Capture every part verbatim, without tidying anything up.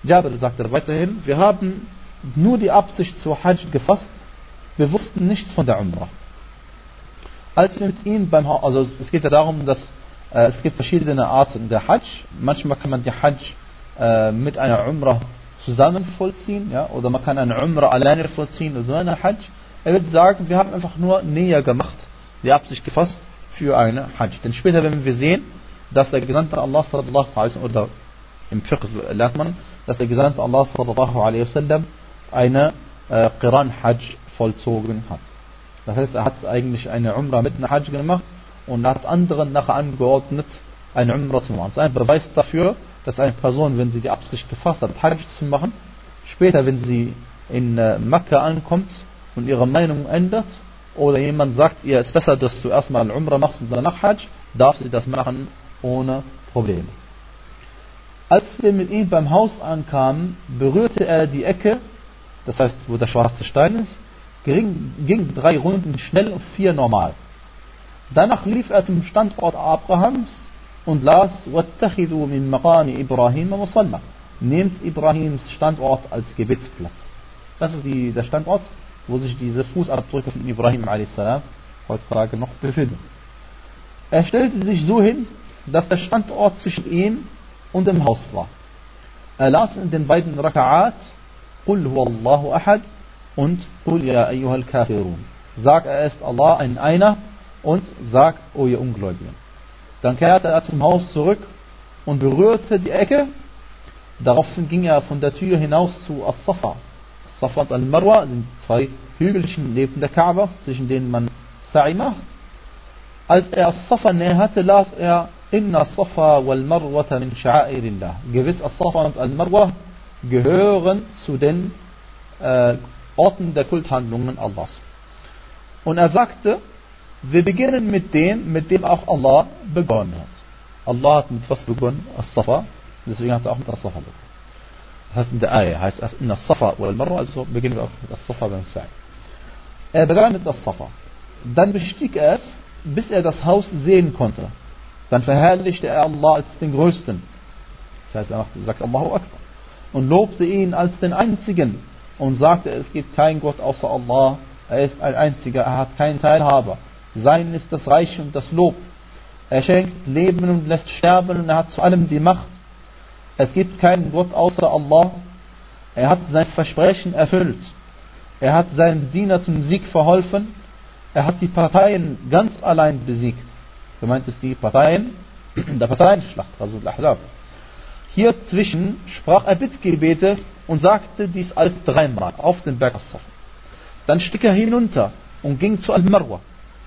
Jabir sagte weiterhin, wir haben nur die Absicht zur Hajj gefasst, wir wussten nichts von der Umrah. Als wir mit ihm beim, also es geht ja darum, dass äh, es gibt verschiedene Arten der Hajj. Manchmal kann man die Hajj äh, mit einer Umrah zusammen vollziehen, ja, oder man kann eine Umrah alleine vollziehen oder so eine Hajj. Er wird sagen, wir haben einfach nur näher gemacht, die Absicht gefasst für eine Hajj. Denn später werden wir sehen, dass der Gesandte Allah sallallahu alaihi wasallam, oder im Fiqh lernt man, dass der Gesandte Allah sallallahu alaihi wasallam eine äh, Qiran Hajj vollzogen hat. Das heißt, er hat eigentlich eine Umrah mit einer Hajj gemacht und hat anderen nachher angeordnet, eine Umrah zu machen. Das ist ein Beweis dafür, dass eine Person, wenn sie die Absicht gefasst hat, Hajj zu machen, später, wenn sie in äh, Mekka ankommt und ihre Meinung ändert, oder jemand sagt, ihr ist besser, dass du erstmal Umrah machst und danach Hajj, darf sie das machen ohne Probleme. Als wir mit ihm beim Haus ankamen, berührte er die Ecke, das heißt, wo der schwarze Stein ist, ging, ging drei Runden schnell und vier normal. Danach lief er zum Standort Abrahams und las وَاتَّخِذُوا مِن مَقَامِ إِبْرَاهِيمَ مُصَلَّى. Nehmt Ibrahims Standort als Gebetsplatz. Das ist die, der Standort, wo sich diese Fußabdrücke von Ibrahim a s. heutzutage noch befinden. Er stellte sich so hin, dass der Standort zwischen ihm und dem Haus war. Er las in den beiden Raka'at قُلْ هُوَ اللَّهُ أَحَدٌ und قُلْ يَا أَيُّهَا الْكَافِرُونَ. Sag, er ist Allah, ein Einer, und sag, o ihr Ungläubigen. Dann kehrte er zum Haus zurück und berührte die Ecke. Daraufhin ging er von der Tür hinaus zu As-Safa. As-Safa und Al-Marwa sind zwei Hügelchen neben der Kaaba, zwischen denen man Sa'i macht. Als er As-Safa näherte, las er Inna As-Safa wal-Marwata min Sha'airillah. Gewiss, As-Safa und Al-Marwa gehören zu den äh, Orten der Kulthandlungen Allahs. Und er sagte, wir beginnen mit dem, mit dem auch Allah begonnen hat. Allah hat mit was begonnen? As-Safa. Deswegen hat er auch mit As-Safa begonnen. Das heißt in der Ayah, heißt es in As-Safa wal Marwa, also beginnen wir auch mit As-Safa beim Sa'i. Er begann mit As-Safa. Dann bestieg er es, bis er das Haus sehen konnte. Dann verherrlichte er Allah als den Größten. Das heißt, er sagt Allahu Akbar. Und lobte ihn als den Einzigen. Und sagte, es gibt keinen Gott außer Allah. Er ist ein Einziger, er hat keinen Teilhaber. Sein ist das Reich und das Lob. Er schenkt Leben und lässt sterben und er hat zu allem die Macht. Es gibt keinen Gott außer Allah. Er hat sein Versprechen erfüllt. Er hat seinem Diener zum Sieg verholfen. Er hat die Parteien ganz allein besiegt. Gemeint ist die Parteien der Parteienschlacht, also Al-Ahzab. Hier zwischen sprach er Bittgebete und sagte dies alles dreimal auf den Berg As-Safa. Dann stieg er hinunter und ging zu Al-Marwa.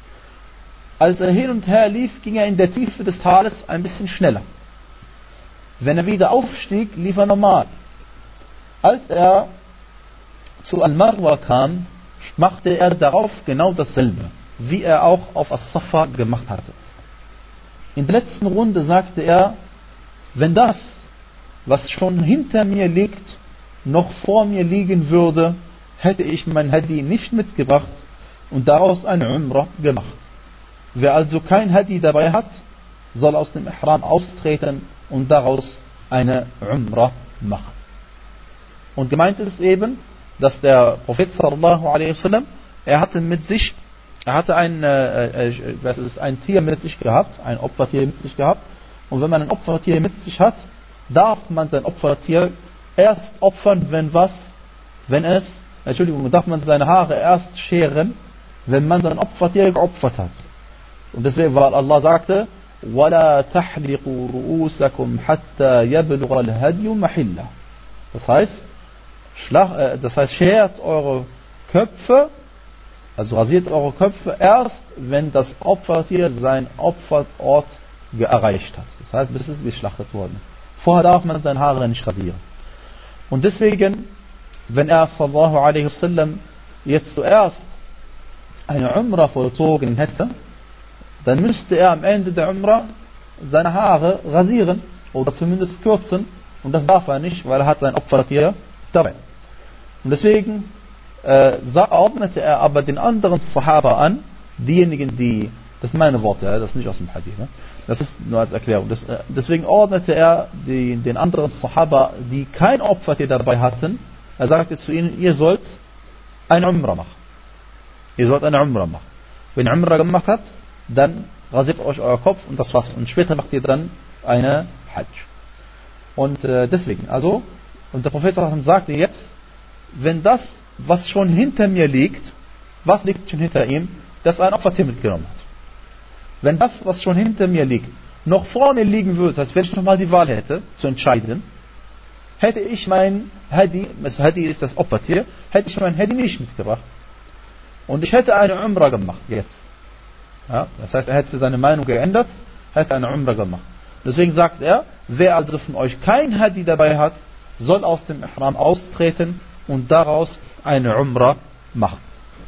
Als er hin und her lief, ging er in der Tiefe des Tales ein bisschen schneller. Wenn er wieder aufstieg, lief er normal. Als er zu Al-Marwa kam, machte er darauf genau dasselbe, wie er auch auf As-Safa gemacht hatte. In der letzten Runde sagte er, wenn das, was schon hinter mir liegt, noch vor mir liegen würde, hätte ich mein Hadi nicht mitgebracht und daraus eine Umrah gemacht. Wer also kein Hadi dabei hat, soll aus dem Ihram austreten und daraus eine Umrah machen. Und gemeint ist eben, dass der Prophet sallallahu alaihi wasallam, er hatte mit sich, er hatte ein, äh, äh, was ist, ein Tier mit sich gehabt, ein Opfertier mit sich gehabt. Und wenn man ein Opfertier mit sich hat, darf man sein Opfertier erst opfern, wenn was, wenn es, Entschuldigung, darf man seine Haare erst scheren, wenn man sein Opfertier geopfert hat. Und deswegen, weil Allah sagte, وَلَا تَحْلِقُوا رُؤُوسَكُمْ حَتَّى يَبْلُغَ الْهَدْيُ مَحِلَّهُ. Das heißt, schlag, äh, das heißt, schert eure Köpfe, also rasiert eure Köpfe erst, wenn das Opfertier sein Opferort erreicht hat. Das heißt, bis es geschlachtet worden ist. Vorher darf man seine Haare nicht rasieren. Und deswegen, wenn er sallallahu alaihi wasallam jetzt zuerst eine Umrah vollzogen hätte, dann müsste er am Ende der Umrah seine Haare rasieren oder zumindest kürzen, und das darf er nicht, weil er hat sein Opfertier dabei. Und deswegen äh, ordnete er aber den anderen Sahaba an, diejenigen, die Das sind meine Worte, ja, das ist nicht aus dem Hadith. Ne? Das ist nur als Erklärung. Das, äh, deswegen ordnete er die, den anderen Sahaba, die kein Opfertier dabei hatten, er sagte zu ihnen, ihr sollt eine Umrah machen. Ihr sollt eine Umrah machen. Wenn ihr Umrah gemacht habt, dann rasiert euch euer Kopf und das war's. Und später macht ihr dann eine Hajj. Und äh, deswegen, also, und der Prophet sagte jetzt, wenn das, was schon hinter mir liegt, was liegt schon hinter ihm, dass er ein Opfertier mitgenommen hat. Wenn das, was schon hinter mir liegt, noch vor mir liegen würde, das heißt, wenn ich nochmal die Wahl hätte, zu entscheiden, hätte ich mein Hadi, das Hadi ist das Opfertier, hätte ich mein Hadi nicht mitgebracht. Und ich hätte eine Umrah gemacht, jetzt. Ja, das heißt, er hätte seine Meinung geändert, hätte eine Umrah gemacht. Deswegen sagt er, wer also von euch kein Hadi dabei hat, soll aus dem Ihram austreten und daraus eine Umrah machen.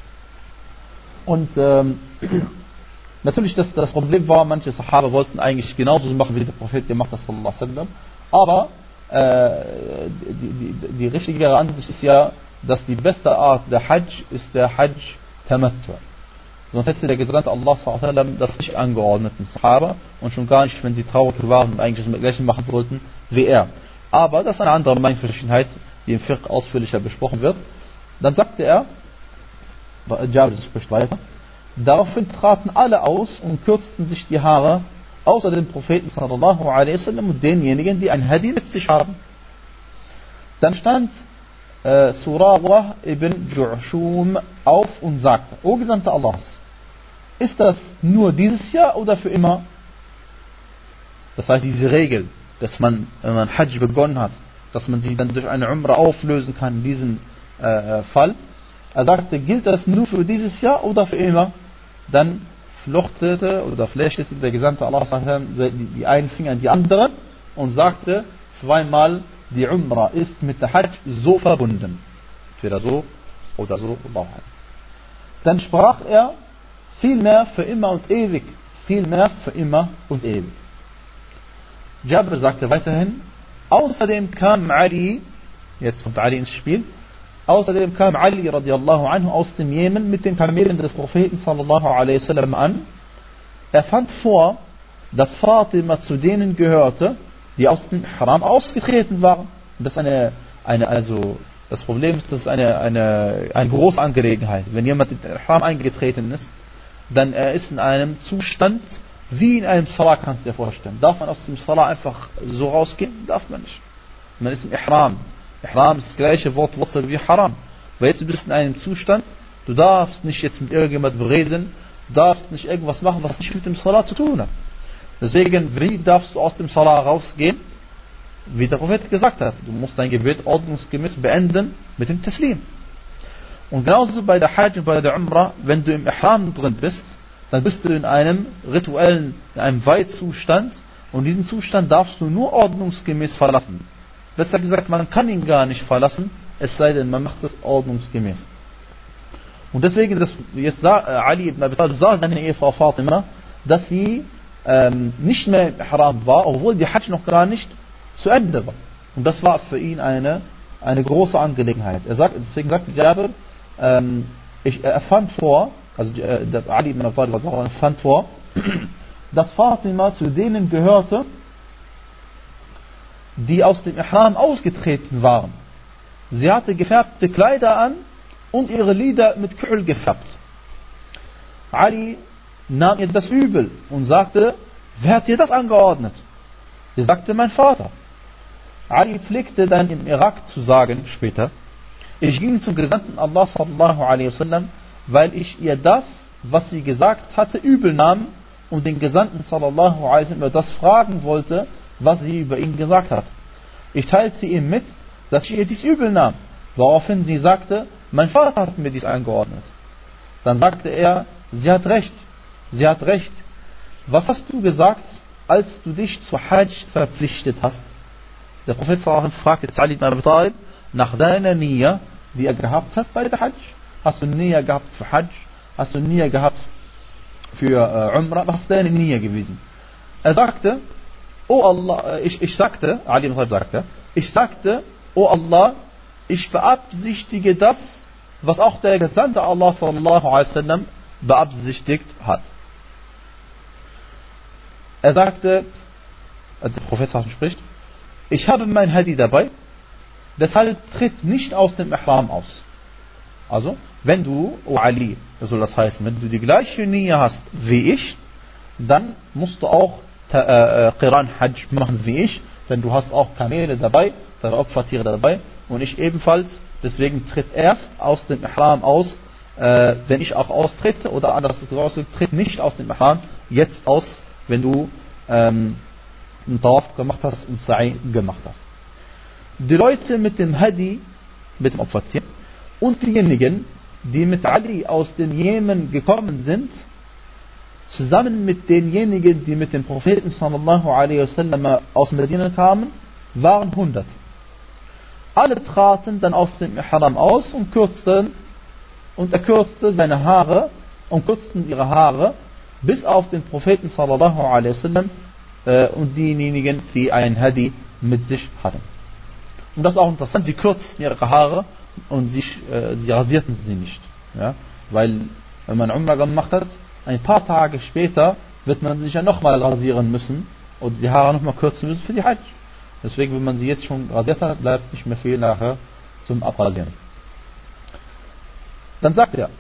Und ähm, natürlich, das, das Problem war, manche Sahaba wollten eigentlich genauso machen, wie der Prophet gemacht hat, sallallahu alaihi wasallam. Aber äh, die, die, die richtigere Ansicht ist ja, dass die beste Art der Hajj ist der Hajj Tamattu. Sonst hätte der Gesandte Allah sallallahu alaihi wasallam das nicht angeordnet, den Sahaba, und schon gar nicht, wenn sie traurig waren und eigentlich das Gleiche machen wollten wie er. Aber das ist eine andere Meinungsverschiedenheit, die im Fiqh ausführlicher besprochen wird. Dann sagte er, Jabir spricht weiter, daraufhin traten alle aus und kürzten sich die Haare, außer dem Propheten sallallahu alaihi wasallam und denjenigen, die ein Hadi mit sich haben. Dann stand äh, Surah ibn Ju'shum auf und sagte, O Gesandter Allahs, ist das nur dieses Jahr oder für immer? Das heißt, diese Regel, dass man, wenn man Hajj begonnen hat, dass man sie dann durch eine Umrah auflösen kann, in diesem äh, Fall. Er sagte, gilt das nur für dieses Jahr oder für immer? Dann flochtete oder flechtete der Gesandte Allah die einen Finger in die anderen und sagte zweimal, die Umrah ist mit der Hajj so verbunden. Entweder so oder so. Dann sprach er, vielmehr für immer und ewig. Vielmehr für immer und ewig. Jabir sagte weiterhin, außerdem kam Ali, jetzt kommt Ali ins Spiel, außerdem kam Ali radiallahu anhu aus dem Jemen mit den Kamelen des Propheten sallallahu alaihi wasallam an. Er fand vor, dass Fatima zu denen gehörte, die aus dem Ihram ausgetreten waren. Und das ist eine, eine, also, das Problem ist, das ist eine, eine, eine große Angelegenheit. Wenn jemand in den Ihram eingetreten ist, dann er ist in einem Zustand, wie in einem Salah, kannst du dir vorstellen. Darf man aus dem Salah einfach so rausgehen? Darf man nicht. Man ist im Ihram. Ihram ist das gleiche Wortwurzel wie Haram. Weil jetzt bist du in einem Zustand, du darfst nicht jetzt mit irgendjemandem reden, du darfst nicht irgendwas machen, was nicht mit dem Salah zu tun hat. Deswegen, wie darfst du aus dem Salah rausgehen? Wie der Prophet gesagt hat, du musst dein Gebet ordnungsgemäß beenden mit dem Taslim. Und genauso bei der Hajj und bei der Umrah, wenn du im Ihram drin bist, dann bist du in einem rituellen, in einem Weihzustand, und diesen Zustand darfst du nur ordnungsgemäß verlassen. Besser gesagt, man kann ihn gar nicht verlassen, es sei denn, man macht es ordnungsgemäß. Und deswegen, das, jetzt sah Ali ibn Abi Talib sah seine Ehefrau Fatima, dass sie ähm, nicht mehr im Ihram war, obwohl die Hajj noch gar nicht zu Ende war. Und das war für ihn eine, eine große Angelegenheit. Er sagt, deswegen sagte Jabir, ähm, ich, er fand vor, also äh, Ali ibn Abi Talib fand vor, dass Fatima zu denen gehörte, die aus dem Ihram ausgetreten waren. Sie hatte gefärbte Kleider an und ihre Lider mit Kühl gefärbt. Ali nahm ihr das übel und sagte, wer hat dir das angeordnet? Sie sagte, mein Vater. Ali pflegte dann im Irak zu sagen, später, ich ging zum Gesandten Allah sallallahu alaihi wasallam, weil ich ihr das, was sie gesagt hatte, übel nahm und den Gesandten sallallahu alaihi wasallam über das fragen wollte, was sie über ihn gesagt hat. Ich teilte ihm mit, dass ich ihr dies übel nahm, woraufhin sie sagte, mein Vater hat mir dies angeordnet. Dann sagte er, sie hat recht, sie hat recht. Was hast du gesagt, als du dich zur Hajj verpflichtet hast? Der Prophet sallallahu alaihi wasallam fragte Ali ibn Abi Talib nach seiner Nia, die er gehabt hat bei der Hajj. Hast du Nia gehabt für Hajj? Hast du Nia gehabt für äh, Umrah? Was ist deine Nia gewesen? Er sagte, oh Allah, ich, ich sagte, Ali ibn Talib sagte, ich sagte, oh Allah, ich beabsichtige das, was auch der Gesandte Allah sallallahu alaihi wasallam beabsichtigt hat. Er sagte, der Prophet spricht, ich habe mein Hadi dabei, deshalb tritt nicht aus dem Ihram aus. Also, wenn du, O Ali, das soll das heißen, wenn du die gleiche Niyyah hast wie ich, dann musst du auch äh, Qiran Hajj machen wie ich, denn du hast auch Kamele dabei, deine Opfertiere dabei und ich ebenfalls. Deswegen tritt erst aus dem Ihram aus, äh, wenn ich auch austrete, oder anders gesagt, tritt nicht aus dem Ihram jetzt aus, wenn du ähm, einen Tawaf gemacht hast und Sa'i gemacht hast. Die Leute mit dem Hadi, mit dem Opfertier, und diejenigen, die mit Ali aus dem Jemen gekommen sind, zusammen mit denjenigen, die mit dem Propheten sallallahu alaihi wasallam aus Medina kamen, waren hundert. Alle traten dann aus dem Ihram aus und kürzten und er kürzte seine Haare und kürzten ihre Haare bis auf den Propheten sallallahu alaihi wasallam äh, und diejenigen, die ein Hadi mit sich hatten. Und das ist auch interessant, sie kürzten ihre Haare und sie, äh, sie rasierten sie nicht. Ja? Weil, wenn man Umrah gemacht hat, ein paar Tage später wird man sich ja nochmal rasieren müssen und die Haare nochmal kürzen müssen für die Hajj. Deswegen, wenn man sie jetzt schon rasiert hat, bleibt nicht mehr viel nachher zum Abrasieren. Dann sagt er,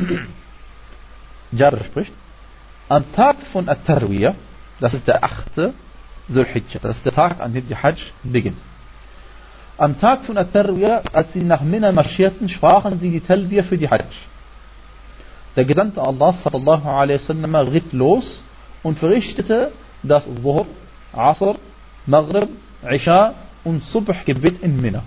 Jabir spricht, am Tag von At-Tarwiyah, das ist der achte Dhul-Hijjah, das ist der Tag, an dem die Hajj beginnt. Am Tag von At-Tarwiyah, als sie nach Mina marschierten, sprachen sie die Talbiyah für die Hajj. Der Gesandte Allah sallallahu alaihi wasallam ritt los und verrichtete das Dhuhr, Asr, Maghrib, Isha und Subh-Gebet in Mina.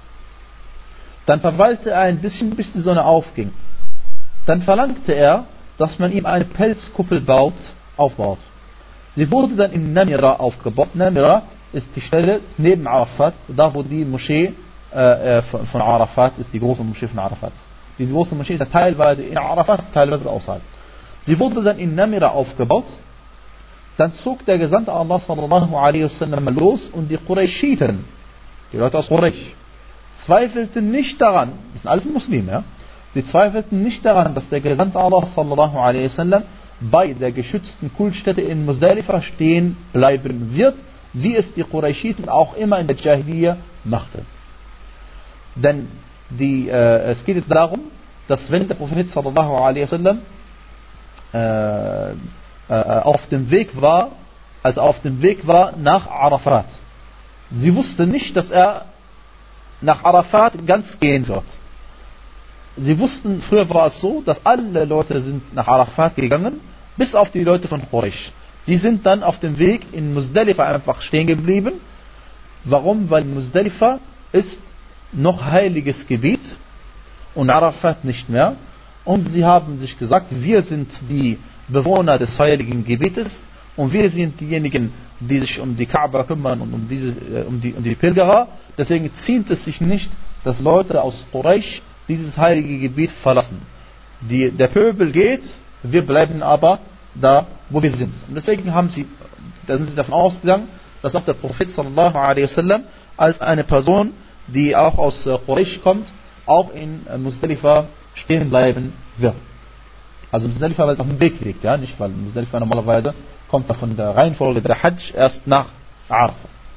Dann verweilte er ein bisschen, bis die Sonne aufging. Dann verlangte er, dass man ihm eine Pelzkuppel baut, aufbaut. Sie wurde dann in Namira aufgebaut. Namira ist die Stelle neben Arafat, da wo die Moschee äh, von, von Arafat ist, die große Moschee von Arafat. Diese große Moschee ist teilweise in Arafat, teilweise außerhalb. Sie wurde dann in Namira aufgebaut. Dann zog der Gesandte Allah sallallahu alaihi wasallam los und die Qurayshiten, die Leute aus Quraysh, zweifelten nicht daran, das sind alles Muslime, ja? Die zweifelten nicht daran, dass der Gesandte Allah sallallahu alaihi wasallam bei der geschützten Kultstätte in Muzdalifa stehen bleiben wird, wie es die Qurayshiten auch immer in der Jahiliyyah machten. Denn die, äh, es geht jetzt darum, dass wenn der Prophet sallallahu alaihi wasallam äh, äh, auf dem Weg war, also auf dem Weg war nach Arafat, sie wussten nicht, dass er nach Arafat ganz gehen wird. Sie wussten, früher war es so, dass alle Leute sind nach Arafat gegangen, bis auf die Leute von Quraysh. Sie sind dann auf dem Weg in Muzdalifa einfach stehen geblieben. Warum? Weil Muzdalifa ist noch heiliges Gebiet und Arafat nicht mehr. Und sie haben sich gesagt, wir sind die Bewohner des heiligen Gebietes und wir sind diejenigen, die sich um die Kaaba kümmern und um, diese, um, die, um die Pilgerer. Deswegen ziemt es sich nicht, dass Leute aus Quraysh dieses heilige Gebiet verlassen. Die, der Pöbel geht, wir bleiben aber da, wo wir sind. Und deswegen haben sie, da sind sie davon ausgegangen, dass auch der Prophet sallallahu alaihi wasallam als eine Person, die auch aus Quraysh kommt, auch in Muzdalifa stehen bleiben wird. Also Muzdalifa, weil es auf dem Weg liegt, ja, nicht weil Muzdalifa normalerweise kommt von der Reihenfolge der Hajj erst nach Arafah.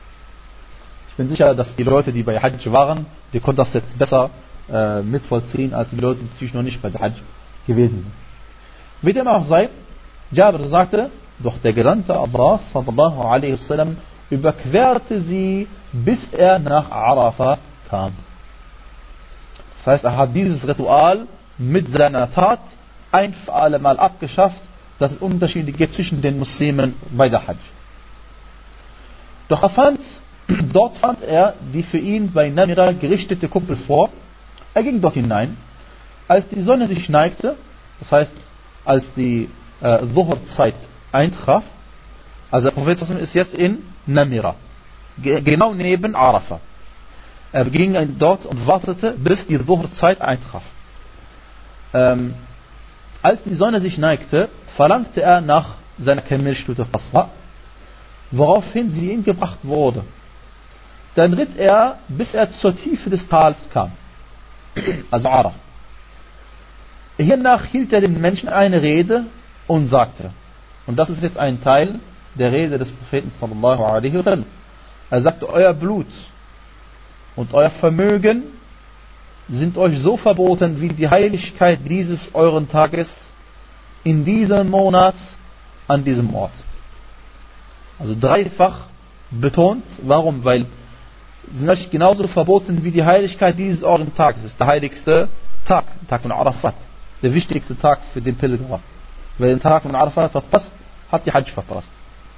Ich bin sicher, dass die Leute, die bei Hajj waren, die konnten das jetzt besser äh, mitvollziehen, als die Leute, die natürlich noch nicht bei der Hajj gewesen sind. Wie dem auch sei, Jabir sagte, doch der Gesandte Allah sallallahu alaihi wasallam überquerte sie, bis er nach Arafah kam. Das heißt, er hat dieses Ritual mit seiner Tat ein für alle Mal abgeschafft, dass es Unterschiede gibt zwischen den Muslimen bei der Hajj. Doch er fand, dort fand er die für ihn bei Namira gerichtete Kuppel vor. Er ging dort hinein. Als die Sonne sich neigte, das heißt, als die äh, Dhuhr-Zeit eintraf, also der Prophet ist jetzt in Namira, ge- genau neben Arafah. Er ging dort und wartete, bis die Dhuhr-Zeit eintraf. Ähm, als die Sonne sich neigte, verlangte er nach seiner Kamelstute Fasra, woraufhin sie ihm gebracht wurde. Dann ritt er, bis er zur Tiefe des Tals kam, also Araf. Hiernach hielt er den Menschen eine Rede und sagte, und das ist jetzt ein Teil der Rede des Propheten sallallahu alaihi wasallam. Er sagte, euer Blut und euer Vermögen sind euch so verboten wie die Heiligkeit dieses euren Tages in diesem Monat an diesem Ort. Also dreifach betont. Warum? Weil sie sind euch genauso verboten wie die Heiligkeit dieses euren Tages. Das ist der heiligste Tag, der Tag von Arafat. Der wichtigste Tag für den Pilger. Wer den Tag von Arafat verpasst, hat die Hajj verpasst.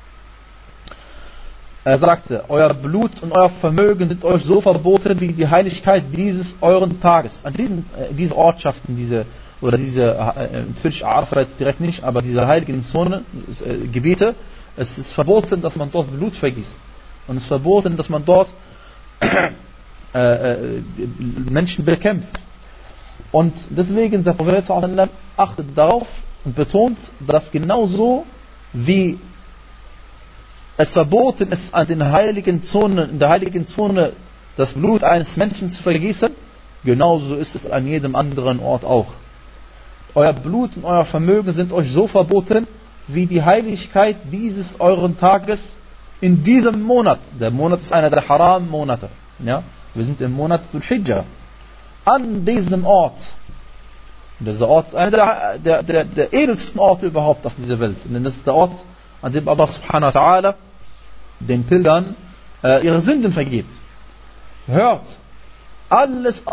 Er sagte, euer Blut und euer Vermögen sind euch so verboten wie die Heiligkeit dieses euren Tages. An diesen, äh, diese Ortschaften, diese, oder diese, äh, natürlich Arafat direkt nicht, aber diese heiligen Zonen, äh, Gebiete, es ist verboten, dass man dort Blut vergießt. Und es ist verboten, dass man dort äh, äh, Menschen bekämpft. Und deswegen, der Prophet sallallahu alaihi wasallam achtet darauf und betont, dass genauso wie es verboten ist, an den heiligen Zonen, in der heiligen Zone das Blut eines Menschen zu vergießen, genauso ist es an jedem anderen Ort auch. Euer Blut und euer Vermögen sind euch so verboten, wie die Heiligkeit dieses euren Tages in diesem Monat. Der Monat ist einer der Haram-Monate. Ja? Wir sind im Monat Dhul-Hijjah. An diesem Ort. Dieser Ort ist einer der, der, der, der edelsten Orte überhaupt auf dieser Welt. Denn das ist der Ort, an dem Allah subhanahu wa ta'ala den Pilgern äh, ihre Sünden vergibt. Hört, alles